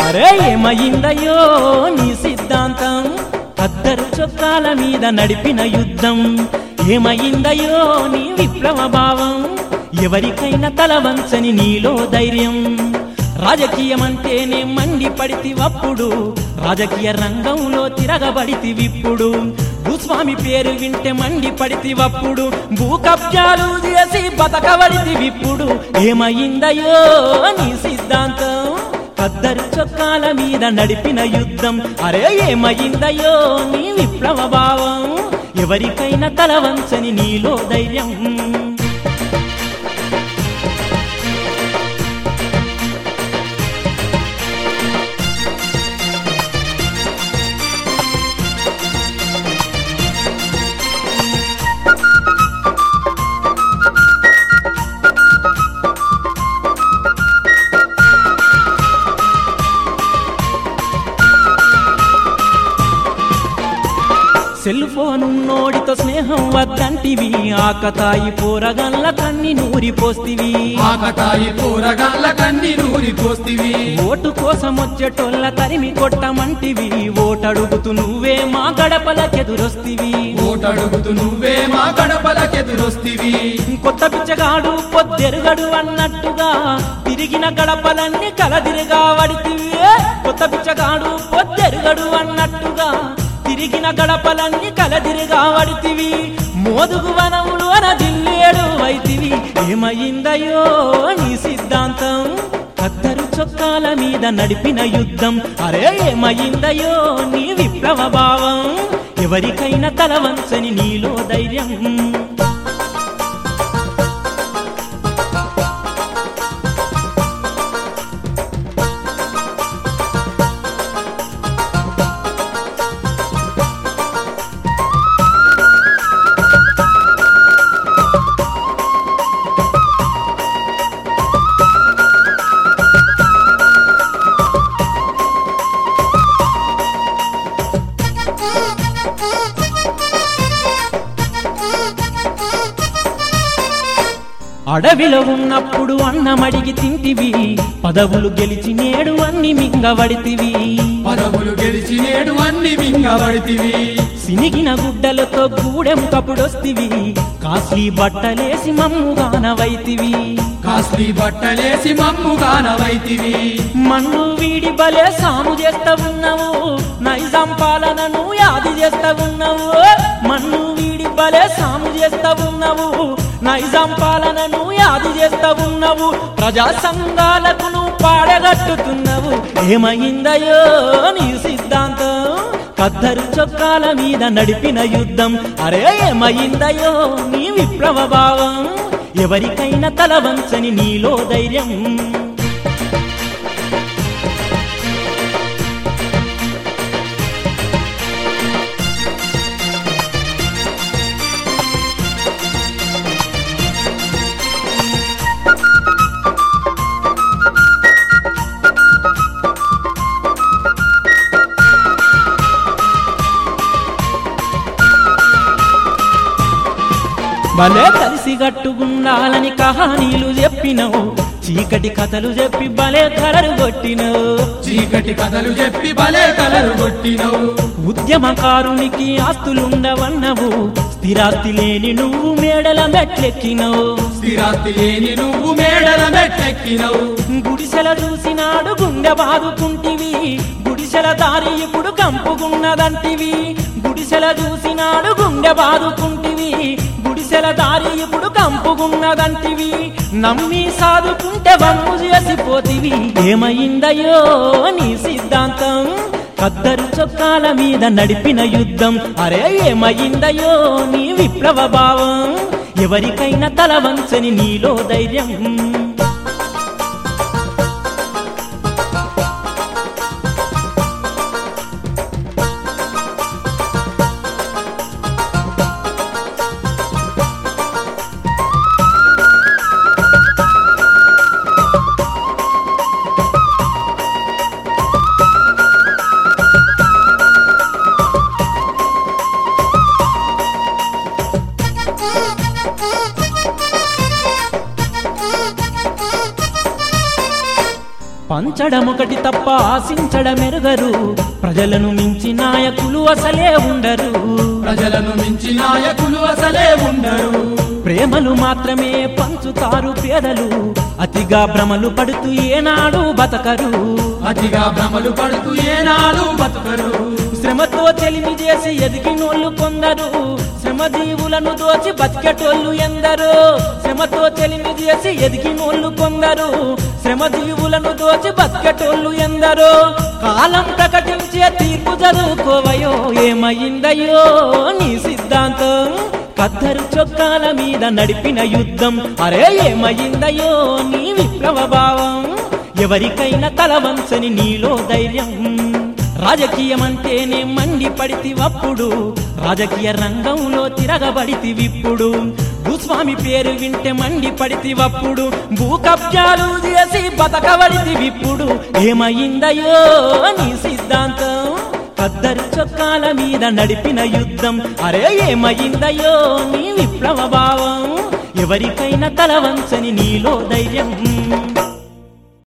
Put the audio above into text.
అరే ఏమయిందయ్యో నీ సిద్ధాంతం అద్దరు చొక్కాల మీద నడిపిన యుద్ధం ఏమయిందయ్యో నీ విప్లవ భావం ఎవరికైనా తల వంచని నీలో ధైర్యం రాజకీయమంటేనే మండిపడితివప్పుడు రాజకీయ రంగంలో తిరగబడితివిప్పుడు భూస్వామి పేరు వింటే మండిపడితివప్పుడు భూ కబ్జాలు చేసి బతకబడితివిప్పుడు ఏమయిందయ్యో నీ సిద్ధాంతం అద్దరు చొక్కాల మీద నడిపిన యుద్ధం అరే ఏమయిందయ్యో నీ విప్లవ భావం ఎవరికైనా తల వంచని నీలో ధైర్యం సెల్ ఫోను నోడితో స్నేహం వద్దంటివి ఆకతాయి పోరగల్ల కన్ని నూరిపోస్తివి ఆకతాయి పోరగాళ్ళ కన్ని నూరిపోస్తివి ఓటు కోసం వచ్చేటోళ్ళ తరిమి కొట్టమంటివి ఓటడుగుతూ నువ్వే మా గడపలకెదురొస్తివి ఓటడుగుతూ నువ్వే మా గడపలకెదురొస్తివి కొత్త పిచ్చగాడు పొద్దెరుగడు అన్నట్టుగా తిరిగిన గడపలన్నీ కలదిరిగా వడితివి కొత్త పిచ్చగాడు పొద్దెరుగడు అన్నట్టుగా తిరిగిన గడపలన్నీ కలదిరిగా వడితివి మోదుగు వనములు అనదిల్లేడు వైతివి ఏమయిందయ్యో నీ సిద్ధాంతం అద్దరు చొక్కాల మీద నడిపిన యుద్ధం అరే ఏమయిందయ్యో నీ విప్లవ భావం ఎవరికైనా తల వంచని నీలో ధైర్యం అడవిలో ఉన్నప్పుడు అన్నమడిగి తింటివి పదవులు గెలిచి నేడు అన్ని మింగబడితివి పదవులు గెలిచి నేడు అన్ని మింగబడితివి సినిగిన గుడ్డలతో గూడెం కపుడొస్తివి కాస్లీ బట్టలేసి మమ్ముగానవైతివి కాస్లీ బట్టలేసి మమ్ముగానవైతివి మన్ను వీడి బలే సాము చేస్తా ఉన్నావు నైజాం పాలనను యాది చేస్తా ఉన్నావు మన్ను వీడి బలే సాము చేస్తా ఉన్నావు నైజాం పాలనను యాది చేస్తా ఉన్నావు ప్రజా సంఘాలకు నువ్వు పాడగట్టుతున్నావు ఏమయిందయ్యో నీ సిద్ధాంతం కద్దరు చొక్కాల మీద నడిపిన యుద్ధం అరే ఏమయిందయ్యో నీ విప్లవ భావం ఎవరికైనా తల వంచని నీలో ధైర్యం భలే కలిసి గట్టుగుండాలని కహానీలు చెప్పినవు చీకటి కథలు చెప్పి భలే కలరు కొట్టినవు చీకటి కథలు చెప్పి భలే కలరు కొట్టినవు ఉద్యమకారునికి ఆస్తులుండవన్నవు స్థిరాస్తి లేని నువ్వు మేడల మెట్లెక్కినవు స్థిరాస్తి లేని నువ్వు మేడల మెట్లెక్కినవు గుడిసెల చూసినాడు గుండె బాదుకుంటివి గుడిసెల దారి ఇప్పుడు కంపుకున్నదంటివి గుడిసెల చూసినాడు గుండె బాదుకుంటివి గుడిసెల దారి ఇప్పుడు కంపుకున్నదంటివి నమ్మి సాదుకుంటే వమ్ము చేసిపోతివి ఏమయిందయ్యో నీ సిద్ధాంతం కద్దరు చొక్కాల మీద నడిపిన యుద్ధం అరే ఏమయిందయ్యో నీ విప్లవ భావం ఎవరికైనా తల వంచని నీలో ధైర్యం పంచడమొకటి తప్ప ఆశించడమెరుగరు, ప్రజలను మించి నాయకులు అసలే ఉండరు. ప్రజలను మించి నాయకులు అసలే ఉండరు. ప్రేమలు మాత్రమే పంచుతారు పేదలు, అతిగా భ్రమలు పడుతూ ఏనాడు బతకరు. అతిగా భ్రమలు పడుతూ ఏనాడు బతకరు. శ్రమతో చెలిమి చేసి ఎదిగినోళ్ళు కొందరు, శ్రమజీవులను దోచి బతికెటోళ్ళు ఎందరు. శ్రమతో చెలిమి చేసి ఎదిగినోళ్ళు కొందరు, శ్రమజీవులను దోచి బతికెటోళ్ళు ఎందరు. కాలం ప్రకటించే తీర్పు చదువుకోవయో, ఏమయిందయ్యో నీ సిద్ధాంతం? కద్దరు చొక్కాల మీద నడిపిన యుద్ధం, అరే ఏమయిందయ్యో నీ విప్లవ భావం? ఎవరికైనా తల వంచని నీలో ధైర్యం. రాజకీయమంటేనే మండిపడితివప్పుడు, రాజకీయ రంగంలో తిరగబడితివిప్పుడు. భూస్వామి పేరు వింటే మండిపడితివప్పుడు, భూ కబ్జాలు చేసి బతకబడితివిప్పుడు. ఏమయిందయ్యో నీ సిద్ధాంతం? కద్దరు చొక్కాల మీద నడిపిన యుద్ధం, అరే ఏమయిందయ్యో నీ విప్లవ భావం? ఎవరికైనా తల వంచని నీలో ధైర్యం.